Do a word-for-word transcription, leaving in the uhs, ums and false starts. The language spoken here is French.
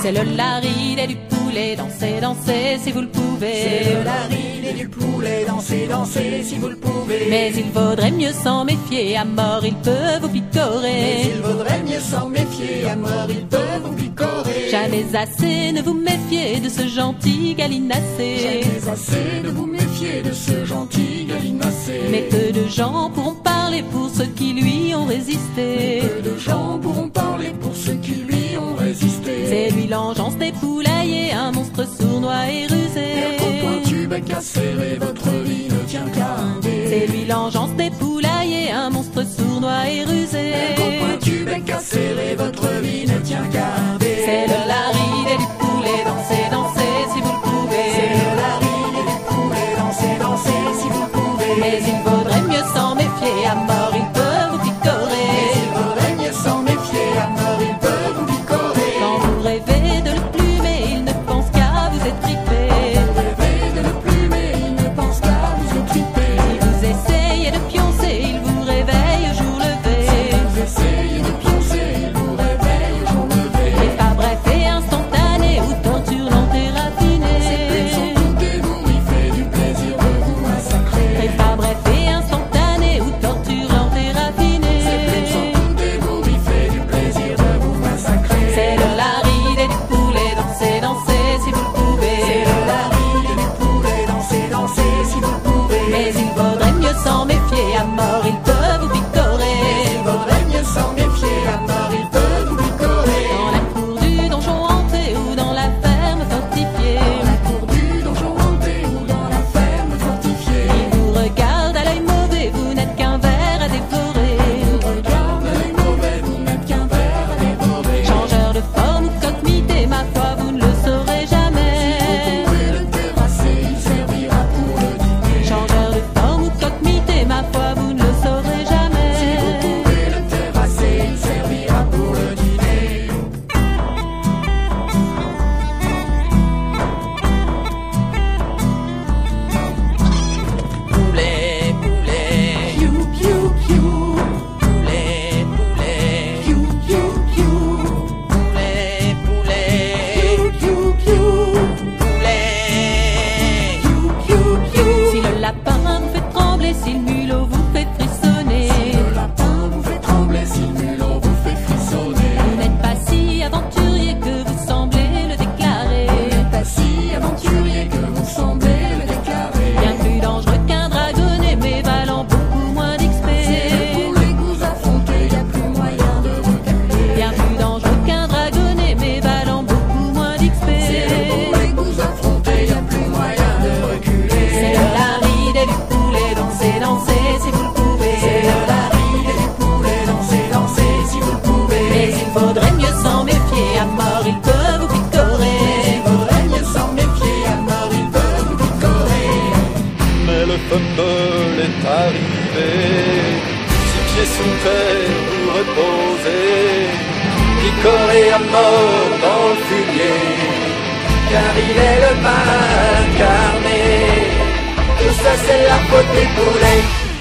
C'est le laride du poulet, dansez, dansez si vous le pouvez. C'est le laride du poulet, dansez, dansez si vous le pouvez. Mais il vaudrait mieux s'en méfier, à mort il peut vous picorer. Mais il vaudrait mieux s'en méfier, à mort il peut vous picorer. Jamais assez ne vous méfiez de ce gentil gallinacé. Jamais assez de vous méfier de ce gentil gallinacé. Mais peu de gens pourront parler pour ceux qui lui ont résisté. Mais peu de gens pourront parler pour ceux qui lui ont résisté. C'est lui l'engeance des poulaillers, un monstre sournois et rusé. Au pointu bec acéré, votre vie ne tient qu'à un dé. C'est lui l'engeance des poulaillers, un monstre sournois et rusé. Au pointu bec acéré, votre vie ne tient qu'à un dé. C'est le laride du poulet, dansez, dansez si vous le pouvez. C'est le laride du poulet, dansez, dansez si vous le pouvez. Mais il vaudrait mieux s'en méfier, à mort il peut vous picorer. Mais il vaudrait mieux s'en méfier, à mort il peut vous picorer. Quand vous rêvez de le plumer, il ne pense qu'à vous étriper. Vous rêvez de le plumer, il ne pense qu'à vous étriper. Si vous essayez de pioncer, il vous réveille au jour levé. Si vous essayez de pioncer, il vous réveille au jour levé. Et pas bref et instantané, ou torture lente et raffinée. Sans compter vous, il fait du plaisir de vous massacrer. Et pas bref et instantané, ou torture lente et raffinée. Sans compter vous, il fait du plaisir de vous massacrer. C'est le laride du poulet, dansez, dansez si vous le pouvez. C'est le laride du poulet, dansez, dansez si vous le pouvez. Mais il vaudrait mieux s'en méfier, à mort il peut vous picorer. Il vaudrait mieux s'en méfier, à mort il peut vous picorer. Dans la cour du donjon hanté ou dans la ferme fortifiée. Dans la cour du donjon hanté ou dans la ferme fortifiée. Il vous regarde à l'œil mauvais, vous n'êtes qu'un ver à dévorer. Regarde les mauvais, vous n'êtes qu'un ver à dévorer. Changeur de forme ou coque mitée, ma foi, vous ne le saurez jamais. Vous pouvez le terrasser, il servira pour le dîner. Changeur de forme ou coque mitée, ma foi, vous ne le saurez jamais. Vous pouvez le terrasser, il servira pour le dîner. Poulet, poulet, Piou, piou, piou. poulet, poulet, Piou, piou, piou. poulet, poulet, Piou, piou, piou. poulet. Piou, piou, piou. Si le lapin vous fait trembler, si le mulot vous fait frissonner, Le lapin vous fait trembler, si le mulot vous fait frissonner. vous n'êtes pas si aventurier que vous semblez le déclarer. Pas si aventurier que vous semblez le déclarer. Bien plus dangereux qu'un dragonnet, mais valant beaucoup moins d'X P. Pour les goûts affrontés, y a plus moyen de reculer. Bien plus dangereux qu'un dragonnet, mais valant beaucoup moins d'X P. Pour les goûts affrontés, y a plus moyen de reculer. C'est le laride du poulet, dansez, dansez si vous le pouvez. C'est le laride du poulet, dansez, dansez si vous le pouvez. Mais il vaudrait mieux s'en méfier, à mort il peut vous picorer. Il vaudrait mieux s'en méfier, à mort il peut vous picorer. Mais le fumble est arrivé, six pieds sous terre vous reposez, picoré à mort dans le fumier, car il est le mal incarné. Tout ça c'est la faute des poulets.